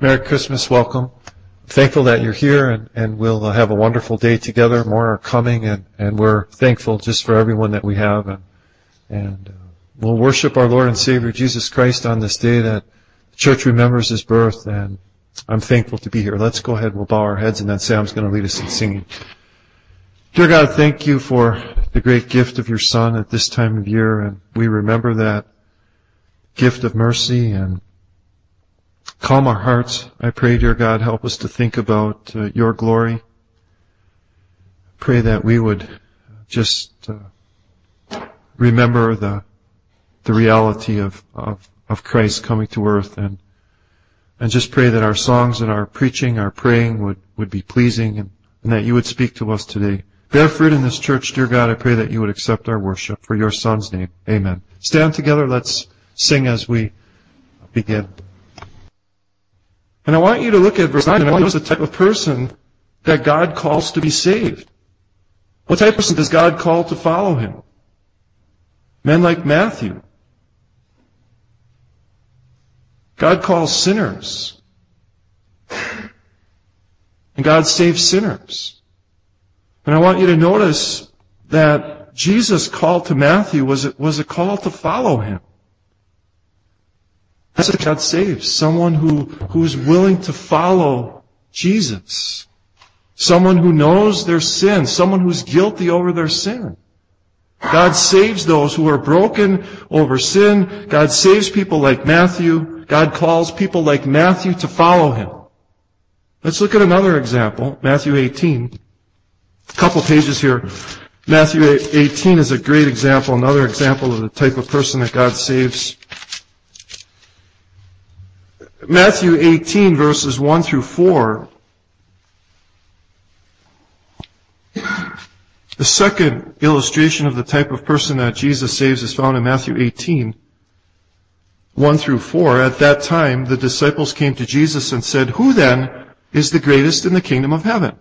Merry Christmas, welcome. Thankful that you're here, and we'll have a wonderful day together. More are coming, and we're thankful just for everyone that we have. And we'll worship our Lord and Savior Jesus Christ on this day that the church remembers His birth, and I'm thankful to be here. Let's go ahead, we'll bow our heads, and then Sam's going to lead us in singing. Dear God, thank you for the great gift of your Son at this time of year, and we remember that gift of mercy and calm our hearts. I pray, dear God, help us to think about your glory. Pray that we would just remember the reality of Christ coming to earth, and just pray that our songs and our preaching, our praying would be pleasing, and that you would speak to us today. Bear fruit in this church, dear God. I pray that you would accept our worship for your Son's name. Amen. Stand together. Let's sing as we begin. And I want you to look at verse 9, and I want you to notice the type of person that God calls to be saved. What type of person does God call to follow Him? Men like Matthew. God calls sinners. And God saves sinners. And I want you to notice that Jesus' call to Matthew was a call to follow Him. That's what God saves. Someone who's willing to follow Jesus. Someone who knows their sin. Someone who's guilty over their sin. God saves those who are broken over sin. God saves people like Matthew. God calls people like Matthew to follow Him. Let's look at another example. Matthew 18. A couple pages here. Matthew 18 is a great example, another example of the type of person that God saves. Matthew 18, verses 1 through 4. The second illustration of the type of person that Jesus saves is found in Matthew 18, 1 through 4. At that time, the disciples came to Jesus and said, "Who then is the greatest in the kingdom of heaven?"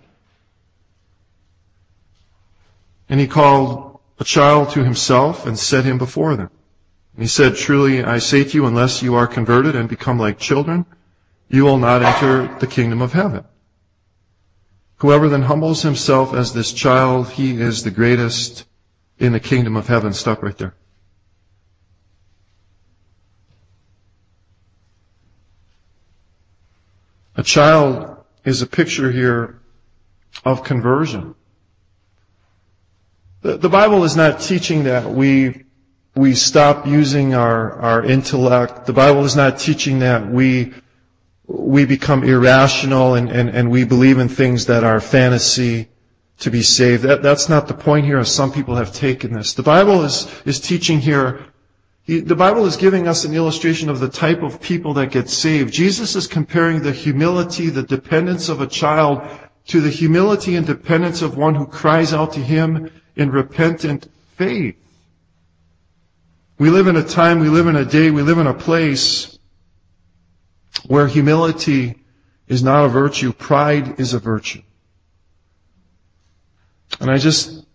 And He called a child to Himself and set him before them. And He said, "Truly I say to you, unless you are converted and become like children, you will not enter the kingdom of heaven. Whoever then humbles himself as this child, he is the greatest in the kingdom of heaven." Stop right there. A child is a picture here of conversion. The Bible is not teaching that we stop using our intellect. The Bible is not teaching that we become irrational and we believe in things that are fantasy to be saved. That's not the point here, as some people have taken this. The Bible is teaching here, the Bible is giving us an illustration of the type of people that get saved. Jesus is comparing the humility, the dependence of a child to the humility and dependence of one who cries out to Him in repentant faith. We live in a time, we live in a day, we live in a place where humility is not a virtue, pride is a virtue. And I just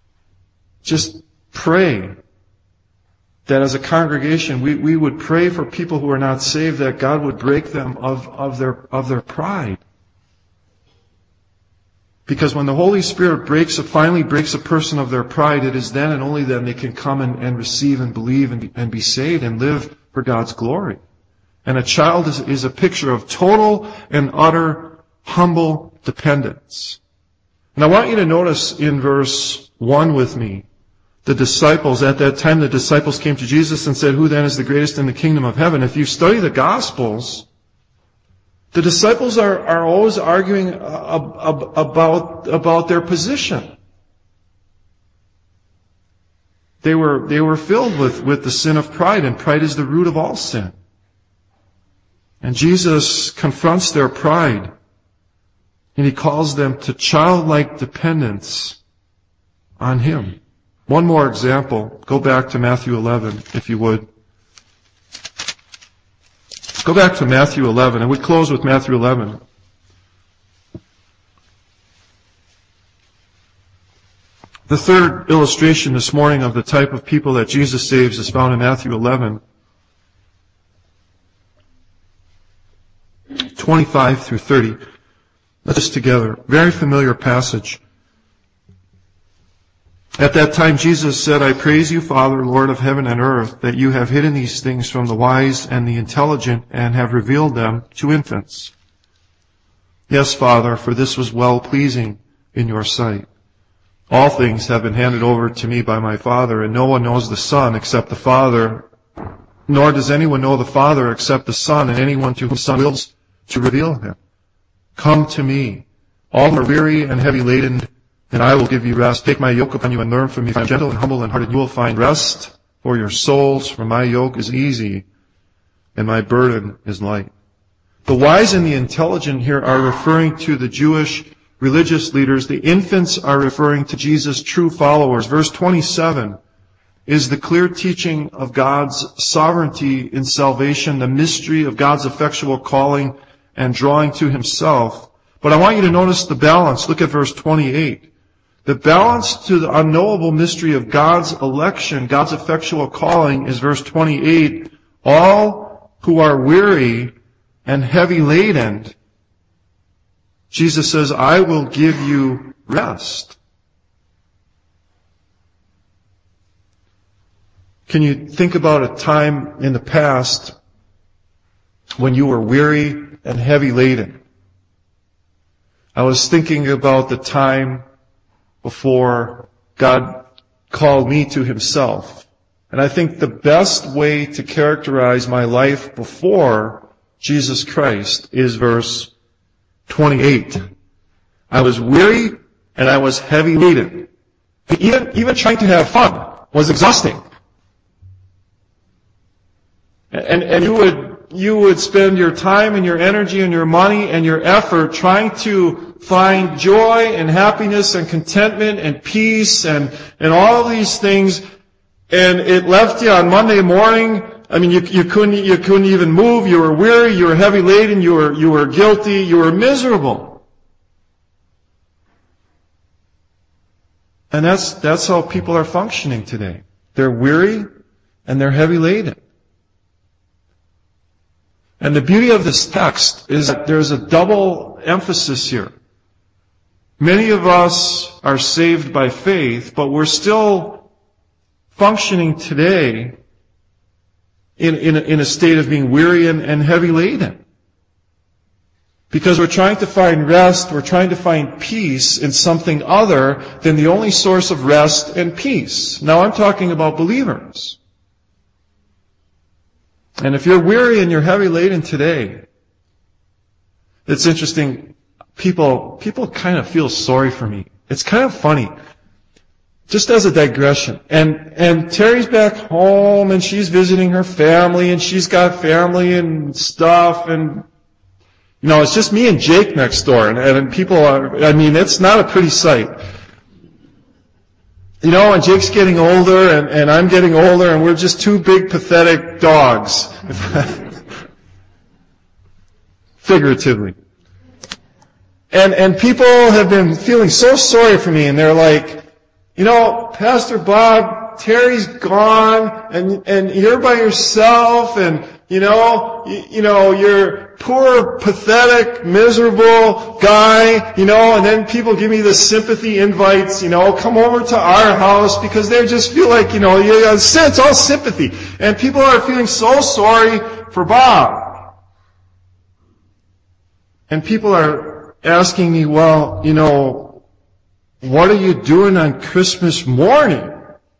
pray that as a congregation we would pray for people who are not saved, that God would break them of their pride. Because when the Holy Spirit finally breaks a person of their pride, it is then and only then they can come and receive and believe and be saved and live for God's glory. And a child is a picture of total and utter humble dependence. And I want you to notice in verse 1 with me, the disciples, at that time the disciples came to Jesus and said, "Who then is the greatest in the kingdom of heaven?" If you study the Gospels, the disciples are always arguing about their position. They were filled with the sin of pride, and pride is the root of all sin. And Jesus confronts their pride, and He calls them to childlike dependence on Him. One more example. Go back to Matthew 11, if you would. Go back to Matthew 11, and we close with Matthew 11. The third illustration this morning of the type of people that Jesus saves is found in Matthew 11, 25 through 30. Let's just together. Very familiar passage. At that time Jesus said, I praise you, Father, Lord of heaven and earth, that you have hidden these things from the wise and the intelligent and have revealed them to infants. Yes, Father, for this was well-pleasing in your sight. All things have been handed over to me by my Father, and no one knows the Son except the Father, nor does anyone know the Father except the Son, and anyone to whom the Son wills to reveal him. Come to me, all who are weary and heavy laden, and I will give you rest. Take my yoke upon you and learn from me, for I am gentle and humble in heart, and you will find rest for your souls, for my yoke is easy and my burden is light. The wise and the intelligent here are referring to the Jewish religious leaders. The infants are referring to Jesus' true followers. Verse 27 is the clear teaching of God's sovereignty in salvation, the mystery of God's effectual calling and drawing to himself. But I want you to notice the balance. Look at verse 28. The balance to the unknowable mystery of God's election, God's effectual calling, is verse 28. All who are weary and heavy laden, Jesus says, I will give you rest. Can you think about a time in the past when you were weary and heavy laden? I was thinking about the time before God called me to himself. And I think the best way to characterize my life before Jesus Christ is verse 28. I was weary and I was heavy laden. Even trying to have fun was exhausting. And you would spend your time and your energy and your money and your effort trying to find joy and happiness and contentment and peace and all of these things, and it left you on Monday morning. I mean, you couldn't even move. You were weary. You were heavy laden. You were guilty. You were miserable. And that's how people are functioning today. They're weary and they're heavy laden. And the beauty of this text is that there's a double emphasis here. Many of us are saved by faith, but we're still functioning today in a state of being weary and heavy laden. Because we're trying to find rest, we're trying to find peace in something other than the only source of rest and peace. Now I'm talking about believers. And if you're weary and you're heavy laden today, it's interesting. People kind of feel sorry for me. It's kind of funny. Just as a digression. And Terry's back home and she's visiting her family and she's got family and stuff and, you know, it's just me and Jake next door and people are, I mean, it's not a pretty sight. You know, and Jake's getting older and I'm getting older and we're just two big pathetic dogs. Figuratively. And people have been feeling so sorry for me and they're like, you know, Pastor Bob, Terry's gone and you're by yourself and you know, you're poor, pathetic, miserable guy, you know, and then people give me the sympathy invites, you know, come over to our house because they just feel like, you know, it's all sympathy. And people are feeling so sorry for Bob. And people are asking me, well, you know, what are you doing on Christmas morning?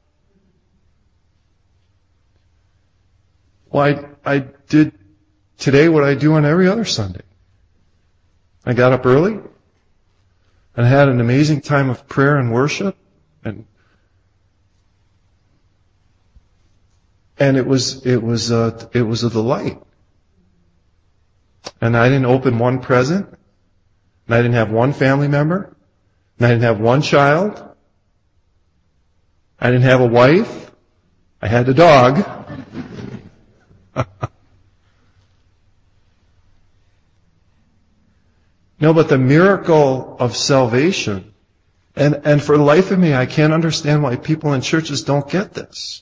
Well, I did today what I do on every other Sunday. I got up early and had an amazing time of prayer and worship and it was a delight. And I didn't open one present, and I didn't have one family member, and I didn't have one child. I didn't have a wife. I had a dog. No, but the miracle of salvation, and for the life of me, I can't understand why people in churches don't get this.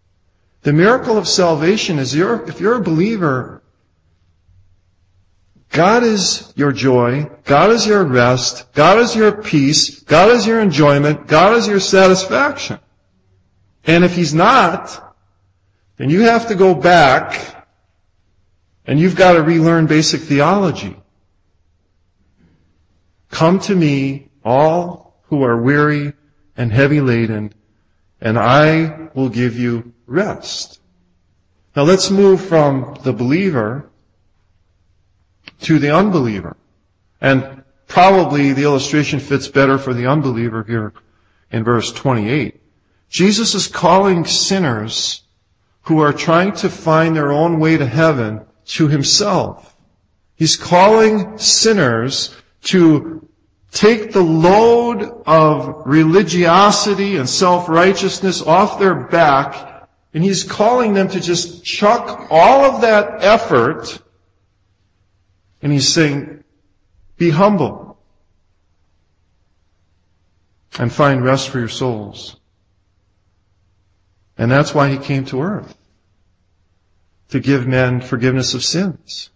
The miracle of salvation is if you're a believer, God is your joy. God is your rest. God is your peace. God is your enjoyment. God is your satisfaction. And if He's not, then you have to go back and you've got to relearn basic theology. Come to me, all who are weary and heavy laden, and I will give you rest. Now let's move from the believer to the unbeliever. And probably the illustration fits better for the unbeliever here in verse 28. Jesus is calling sinners who are trying to find their own way to heaven to Himself. He's calling sinners to take the load of religiosity and self-righteousness off their back, and He's calling them to just chuck all of that effort, and He's saying, be humble and find rest for your souls. And that's why He came to earth, to give men forgiveness of sins.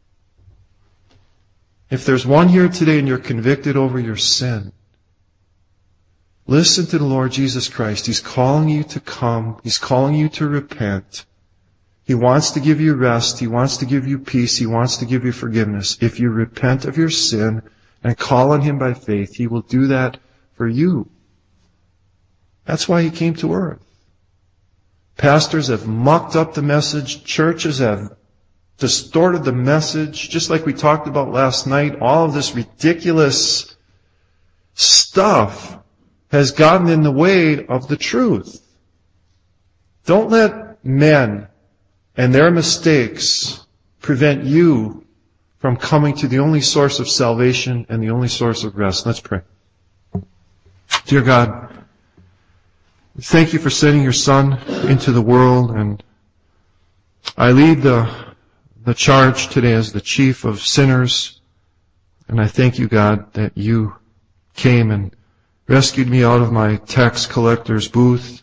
If there's one here today and you're convicted over your sin, listen to the Lord Jesus Christ. He's calling you to come. He's calling you to repent. He wants to give you rest. He wants to give you peace. He wants to give you forgiveness. If you repent of your sin and call on Him by faith, He will do that for you. That's why He came to earth. Pastors have mucked up the message. Churches have distorted the message, just like we talked about last night. All of this ridiculous stuff has gotten in the way of the truth. Don't let men and their mistakes prevent you from coming to the only source of salvation and the only source of rest. Let's pray. Dear God, thank You for sending Your Son into the world, and I lead the charge today as the chief of sinners, and I thank You, God, that You came and rescued me out of my tax collector's booth,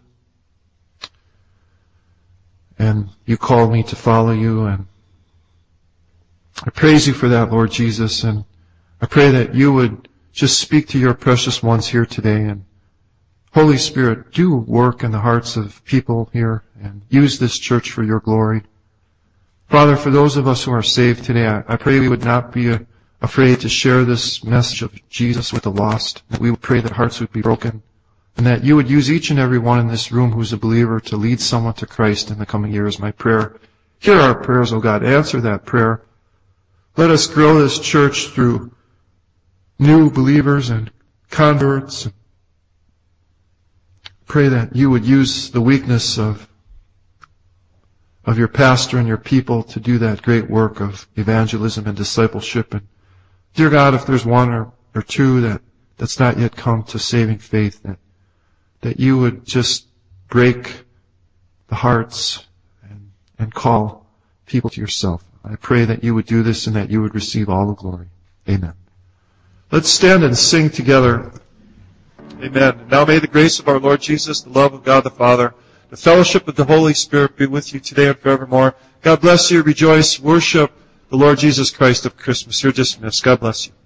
and You called me to follow You, and I praise You for that, Lord Jesus, and I pray that You would just speak to Your precious ones here today, and Holy Spirit, do work in the hearts of people here and use this church for Your glory. Father, for those of us who are saved today, I pray we would not be afraid to share this message of Jesus with the lost. We would pray that hearts would be broken, and that You would use each and every one in this room who's a believer to lead someone to Christ in the coming years. My prayer, hear our prayers, O God. Answer that prayer. Let us grow this church through new believers and converts. Pray that You would use the weakness of Your pastor and Your people to do that great work of evangelism and discipleship. And dear God, if there's one or two that's not yet come to saving faith, that You would just break the hearts and call people to Yourself. I pray that You would do this and that You would receive all the glory. Amen. Let's stand and sing together. Amen. Now may the grace of our Lord Jesus, the love of God the Father, the fellowship of the Holy Spirit be with you today and forevermore. God bless you. Rejoice. Worship the Lord Jesus Christ of Christmas. You're dismissed. God bless you.